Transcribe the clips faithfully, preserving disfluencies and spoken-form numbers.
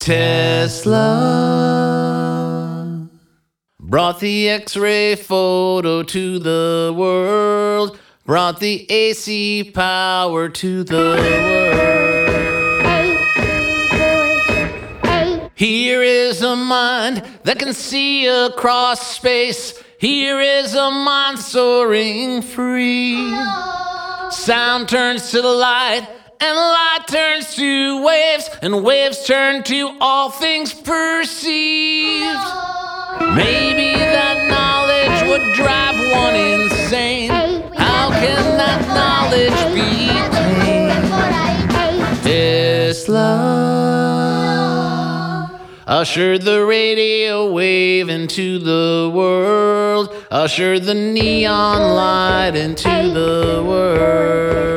Tesla brought the X-ray photo to the world, brought the A C power to the world. Here is a mind that can see across space. Here is a mind soaring free. Sound turns to light, and light turns to waves, and waves turn to all things perceived. Maybe that knowledge would drive one insane. How can that knowledge be tamed? Tesla ushered the radio wave into the world, ushered the neon light into the world.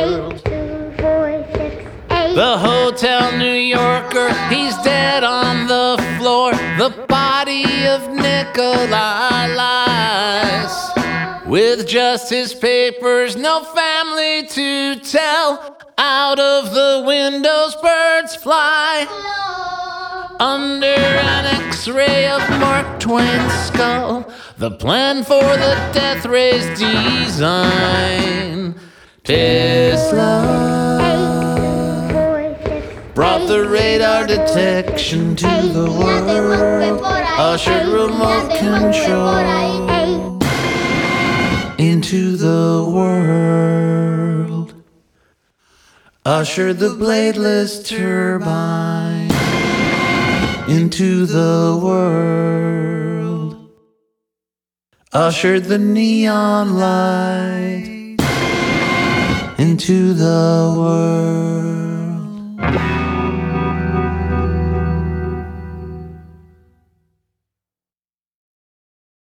The Hotel New Yorker, he's dead on the floor. The body of Nikolai lies with just his papers, no family to tell. Out of the windows birds fly. Under an X-ray of Mark Twain's skull, the plan for the death ray's design. Tesla brought the radar detection to the world, ushered remote control into the world, ushered the bladeless turbine into the world, ushered the neon light into the world.